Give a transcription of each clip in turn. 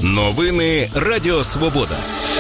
Новини Радіо Свобода.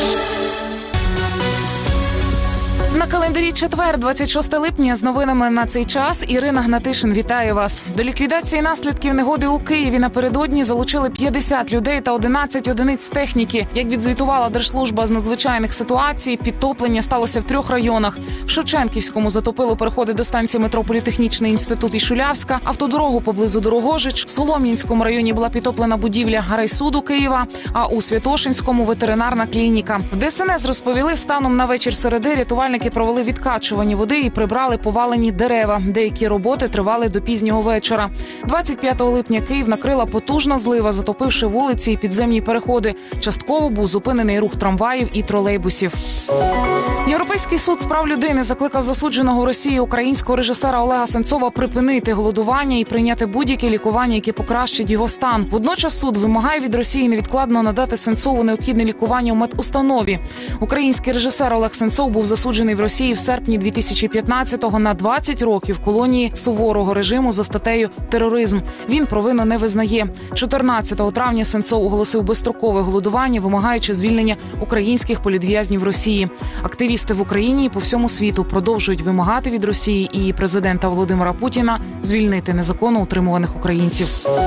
На календарі четвер, 26 липня, з новинами на цей час Ірина Гнатишин. Вітаю вас. До ліквідації наслідків негоди у Києві напередодні залучили 50 людей та 11 одиниць техніки. Як відзвітувала Держслужба з надзвичайних ситуацій, підтоплення сталося в 3 районах. В Шевченківському затопило переходи до станції метро Політехнічний інститут і Шулявська, автодорогу поблизу Дорогожич. В Солом'янському районі була підтоплена будівля райсуду Києва, а у Святошинському – ветеринарна клініка. В ДСНС розповіли, станом на вечір середи рятувальники провели відкачування води і прибрали повалені дерева. Деякі роботи тривали до пізнього вечора. 25 липня Київ накрила потужна злива, затопивши вулиці і підземні переходи. Частково був зупинений рух трамваїв і тролейбусів. Європейський суд з прав людини закликав засудженого в Росії українського режисера Олега Сенцова припинити голодування і прийняти будь-яке лікування, яке покращить його стан. Водночас суд вимагає від Росії невідкладно надати Сенцову необхідне лікування у медустанові. Український режисер Олег Сенцов був засуджений в Росії в серпні 2015-го на 20 років в колонії суворого режиму за статтею «Тероризм». Він провину не визнає. 14 травня Сенцов оголосив безстрокове голодування, вимагаючи звільнення українських політв'язнів Росії. Активісти в Україні і по всьому світу продовжують вимагати від Росії і її президента Володимира Путіна звільнити незаконно утримуваних українців.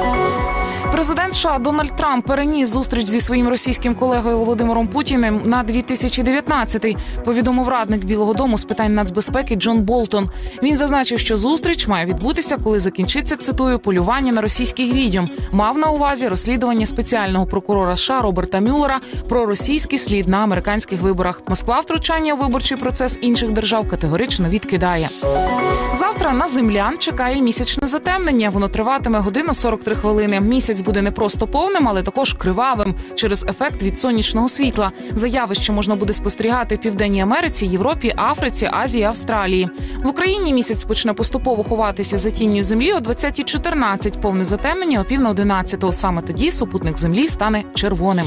Президент США Дональд Трамп переніс зустріч зі своїм російським колегою Володимиром Путіним на 2019-й, повідомив радник Білого дому з питань нацбезпеки Джон Болтон. Він зазначив, що зустріч має відбутися, коли закінчиться, цитую, полювання на російських відьом. Мав на увазі розслідування спеціального прокурора США Роберта Мюллера про російський слід на американських виборах. Москва втручання у виборчий процес інших держав категорично відкидає. Завтра на землян чекає місячне затемнення. Воно триватиме годину 43 хвилини. Місяць буде не просто повним, але також кривавим через ефект від сонячного світла. Заявище можна буде спостерігати в Південній Америці, Європі, Африці, Азії, Австралії. В Україні місяць почне поступово ховатися за тінню землі о 20:14, повне затемнення о 10:50. Саме тоді супутник землі стане червоним.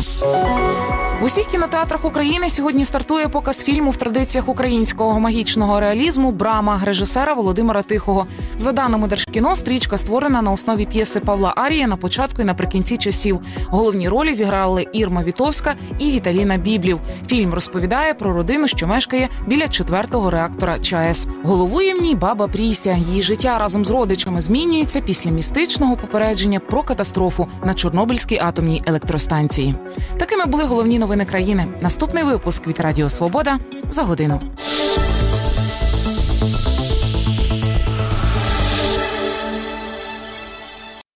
В усіх кінотеатрах України сьогодні стартує показ фільму в традиціях українського магічного реалізму «Брама» режисера Володимира Тихого. За даними Держкіно, стрічка створена на основі п'єси Павла Арія на початку і наприкінці часів. Головні ролі зіграли Ірма Вітовська і Віталіна Біблів. Фільм розповідає про родину, що мешкає біля 4-го реактора ЧАЕС. Головує в ній баба Пріся. Її життя разом з родичами змінюється після містичного попередження про катастрофу на Чорнобильській атомній електростанції. Такими були головні новини країни. Наступний випуск від Радіо Свобода за годину.